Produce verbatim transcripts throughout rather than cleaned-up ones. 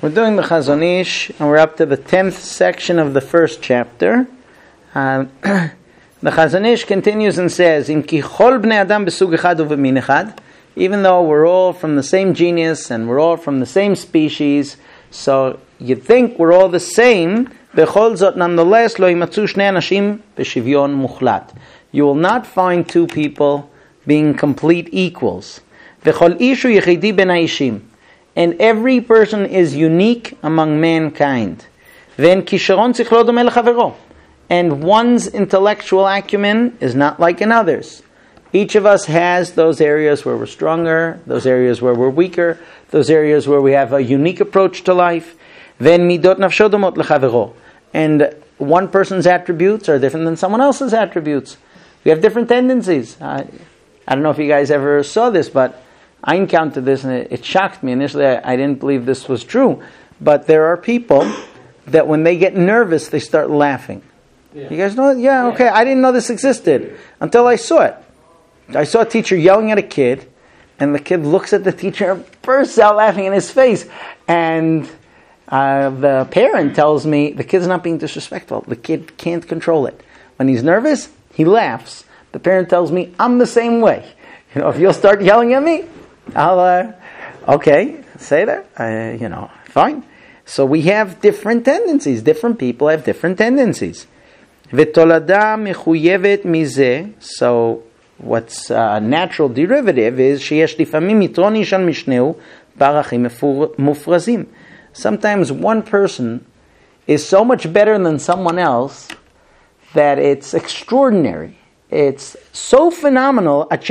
We're doing the Chazon Ish, and we're up to the tenth section of the first chapter. Uh, the Chazon Ish continues and says, "Im ki chol bnei adam besug echad uvemin echad." Even though we're all from the same genus and we're all from the same species, so you think we're all the same. Bechol zot, nonetheless, lo yimatzu shnei anashim b'shivyon muchlat. You will not find two people being complete equals. V'chol ishu yechidi ben ha'ishim. And every person is unique among mankind. V'en kisharon tzich lo domeh lechavero. And one's intellectual acumen is not like another's. Each of us has those areas where we're stronger, those areas where we're weaker, those areas where we have a unique approach to life. V'en midot nafsho domot lechavero. And one person's attributes are different than someone else's attributes. We have different tendencies. I, I don't know if you guys ever saw this, but I encountered this and it, it shocked me. Initially, I, I didn't believe this was true. But there are people that when they get nervous, they start laughing. Yeah. You guys know that? Yeah, okay. I didn't know this existed until I saw it. I saw a teacher yelling at a kid, and the kid looks at the teacher and bursts out laughing in his face. And uh, the parent tells me the kid's not being disrespectful. The kid can't control it. When he's nervous, he laughs. The parent tells me, I'm the same way. You know, if you'll start yelling at me, I'll, uh, okay, say that, uh, you know, fine. So we have different tendencies. Different people have different tendencies. V'tolada mechuyevet mizeh. So what's a natural derivative is sheyesh lifamim yitron ishan mishneu barachim mufrazim. Sometimes one person is so much better than someone else that it's extraordinary. It's so phenomenal that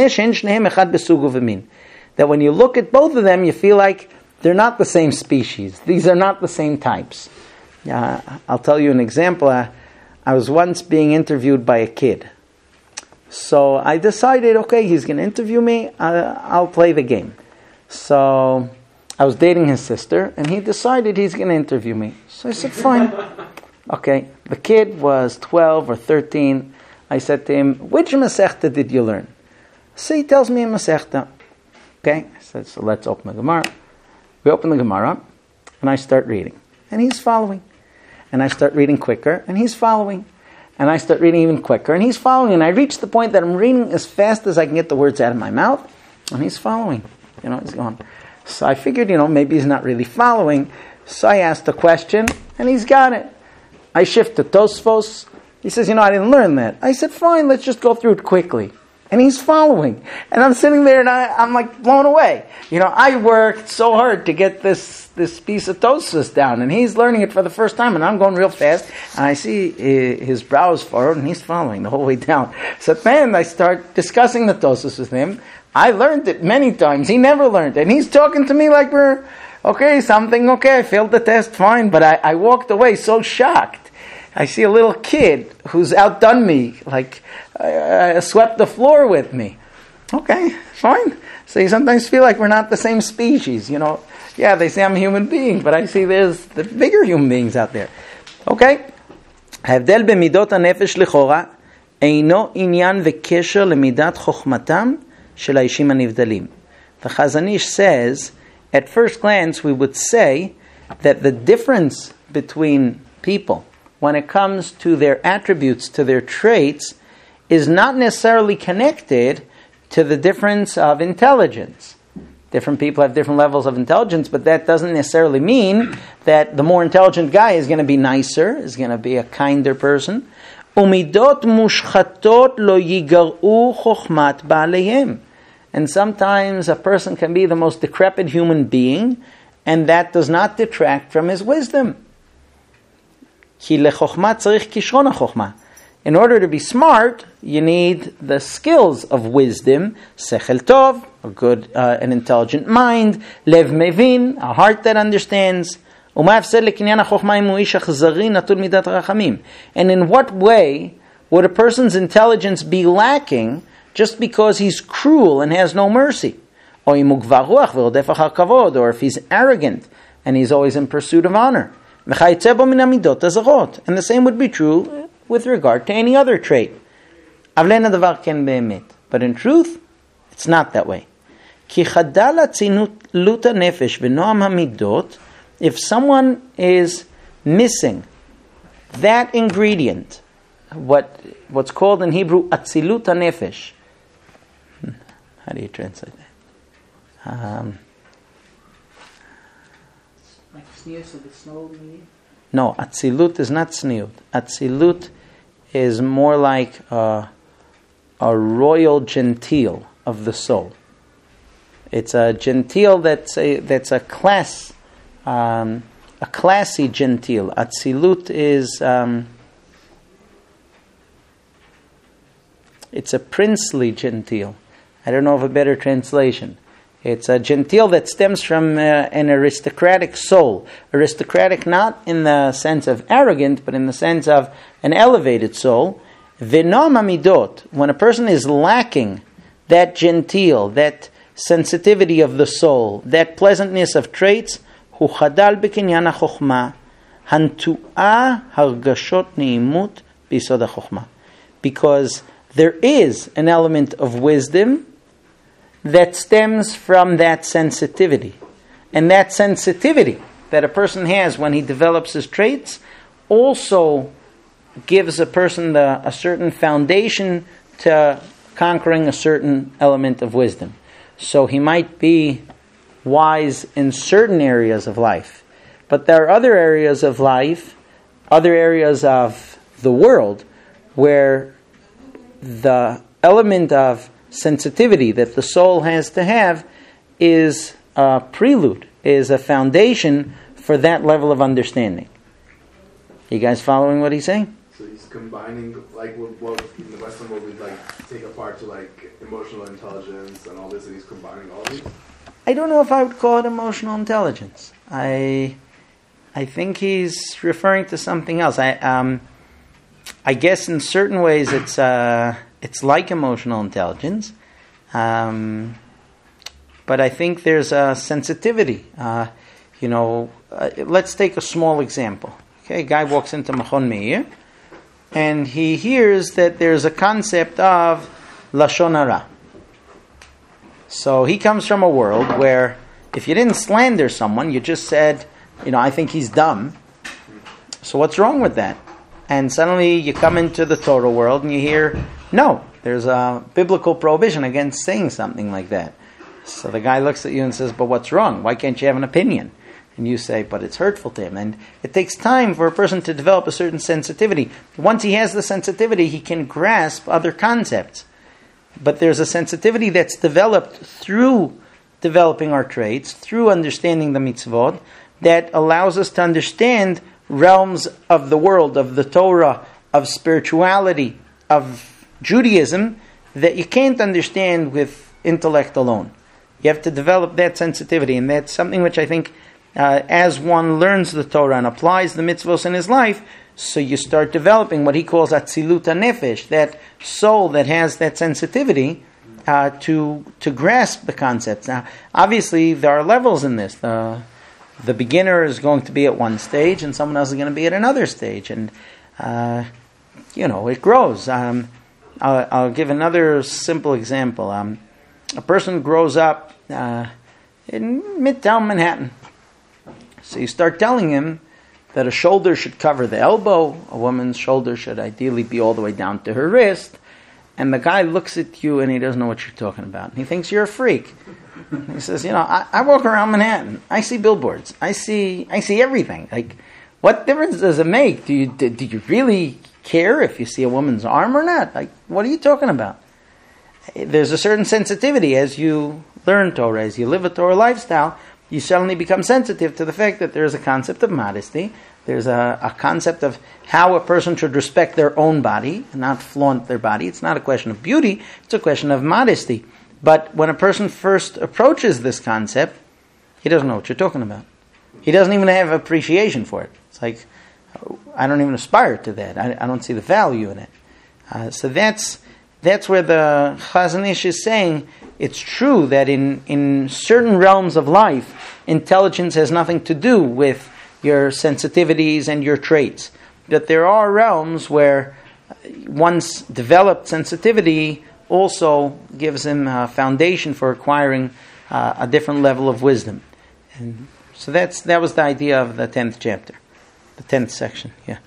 when you look at both of them, you feel like they're not the same species. These are not the same types. Uh, I'll tell you an example. Uh, I was once being interviewed by a kid. So I decided, okay, he's going to interview me. Uh, I'll play the game. So I was dating his sister, and he decided he's going to interview me. So I said, fine. Okay, the kid was twelve or thirteen. I said to him, which Masechta did you learn? So he tells me a Masechta. Okay, I said, so let's open the Gemara. We open the Gemara, and I start reading. And he's following. And I start reading quicker, and he's following. And I start reading even quicker, and he's following. And I reach the point that I'm reading as fast as I can get the words out of my mouth, and he's following. You know, he's going. So I figured, you know, maybe he's not really following. So I asked a question, and he's got it. I shift to Tosfos. He says, you know, I didn't learn that. I said, fine, let's just go through it quickly. And he's following. And I'm sitting there and I, I'm like blown away. You know, I worked so hard to get this, this piece of Tosfos down. And he's learning it for the first time. And I'm going real fast. And I see his brows furrowed and he's following the whole way down. So then I start discussing the Tosfos with him. I learned it many times. He never learned it. And he's talking to me like we're, okay, something, okay, I failed the test, fine. But I, I walked away so shocked. I see a little kid who's outdone me, like uh, swept the floor with me. Okay, fine. So you sometimes feel like we're not the same species, you know. Yeah, they say I'm a human being, but I see there's the bigger human beings out there. Okay. ההבדל במידות הנפש לכאורה אינו עניין וקשר למידת חוכמתם של האישים הנבדלים. The Chazon Ish says, at first glance we would say that the difference between people when it comes to their attributes, to their traits, is not necessarily connected to the difference of intelligence. Different people have different levels of intelligence, but that doesn't necessarily mean that the more intelligent guy is going to be nicer, is going to be a kinder person. Umidot mushchatot lo yigar'u chokhmat ba'aleihem. And sometimes a person can be the most decrepit human being, and that does not detract from his wisdom. In order to be smart, you need the skills of wisdom, sechel tov, a good, uh, an intelligent mind, lev mevin, a heart that understands. And in what way would a person's intelligence be lacking just because he's cruel and has no mercy? Or if he's arrogant and he's always in pursuit of honor? And the same would be true with regard to any other trait. But in truth, it's not that way. if someone is missing that ingredient, what what's called in Hebrew atzilut hanefesh. How do you translate that? Um, like sneers of the snow, maybe? No, atzilut is not sniut. Atzilut is more like a, a royal genteel of the soul. It's a genteel that's a that's a class, um, a classy genteel. Atzilut is um, it's a princely genteel. I don't know of a better translation. It's a genteel that stems from uh, an aristocratic soul. Aristocratic not in the sense of arrogant, but in the sense of an elevated soul. V'nom amidot, when a person is lacking that genteel, that sensitivity of the soul, that pleasantness of traits, hu chadal b'kinyan ha'chokhmah, hantu'ah hargashot ne'imut b'yisod ha'chokhmah. Because there is an element of wisdom that stems from that sensitivity. And that sensitivity that a person has when he develops his traits also gives a person the, a certain foundation to conquering a certain element of wisdom. So he might be wise in certain areas of life. But there are other areas of life, other areas of the world, where the element of sensitivity that the soul has to have is a prelude, is a foundation for that level of understanding. You guys following what he's saying? So he's combining, like what, what in the Western world we'd like take apart to like emotional intelligence and all this, and he's combining all these? I don't know if I would call it emotional intelligence. I I think he's referring to something else. I um I guess in certain ways it's uh it's like emotional intelligence, um, but I think there's a sensitivity. Uh, you know, uh, let's take a small example. Okay, a guy walks into Machon Meir, and he hears that there's a concept of Lashon Hara. So he comes from a world where if you didn't slander someone, you just said, you know, I think he's dumb. So what's wrong with that? And suddenly you come into the Torah world and you hear, no, there's a biblical prohibition against saying something like that. So the guy looks at you and says, but what's wrong? Why can't you have an opinion? And you say, but it's hurtful to him. And it takes time for a person to develop a certain sensitivity. Once he has the sensitivity, he can grasp other concepts. But there's a sensitivity that's developed through developing our traits, through understanding the mitzvot, that allows us to understand realms of the world, of the Torah, of spirituality, of Judaism, that you can't understand with intellect alone. You have to develop that sensitivity, and that's something which I think, uh, as one learns the Torah and applies the mitzvos in his life, so you start developing what he calls atzilut hanefesh, that soul that has that sensitivity uh, to to grasp the concepts. Now, obviously, there are levels in this. The the beginner is going to be at one stage, and someone else is going to be at another stage, and uh, you know it grows. Um, I'll, I'll give another simple example. Um, a person grows up uh, in Midtown Manhattan. So you start telling him that a shoulder should cover the elbow, a woman's shoulder should ideally be all the way down to her wrist, and the guy looks at you and he doesn't know what you're talking about. He thinks you're a freak. He says, you know, I, I walk around Manhattan. I see billboards. I see I see everything. Like, what difference does it make? Do you do, do you really care if you see a woman's arm or not? Like, what are you talking about? There's a certain sensitivity as you learn Torah, as you live a Torah lifestyle. You suddenly become sensitive to the fact that there's a concept of modesty. There's a, a concept of how a person should respect their own body and not flaunt their body. It's not a question of beauty. It's a question of modesty. But when a person first approaches this concept, he doesn't know what you're talking about. He doesn't even have appreciation for it. It's like, I don't even aspire to that. I, I don't see the value in it. Uh, so that's that's where the Chazon Ish is saying, it's true that in, in certain realms of life, intelligence has nothing to do with your sensitivities and your traits. But there are realms where one's developed sensitivity also gives him a foundation for acquiring uh, a different level of wisdom. And So that's that was the idea of the tenth chapter, the tenth section. Yeah.